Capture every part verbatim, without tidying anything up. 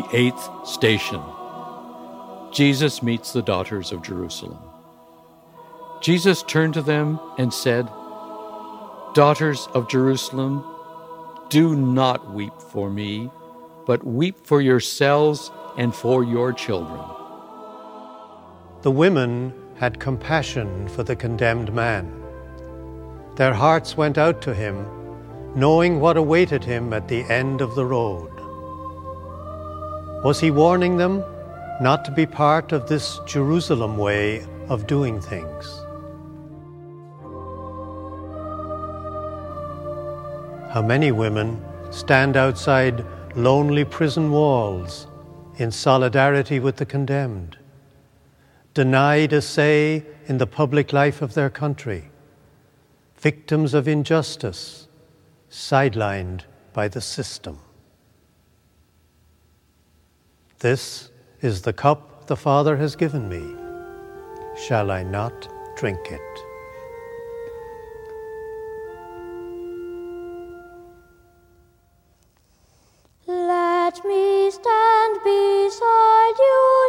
The eighth station. Jesus meets the daughters of Jerusalem. Jesus turned to them and said, "Daughters of Jerusalem, do not weep for me, but weep for yourselves and for your children." The women had compassion for the condemned man. Their hearts went out to him, knowing what awaited him at the end of the road. Was he warning them not to be part of this Jerusalem way of doing things? How many women stand outside lonely prison walls in solidarity with the condemned, denied a say in the public life of their country, victims of injustice, sidelined by the system. This is the cup the Father has given me. Shall I not drink it? Let me stand beside you,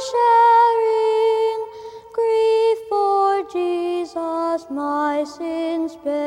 sharing grief for Jesus, my sins bearing.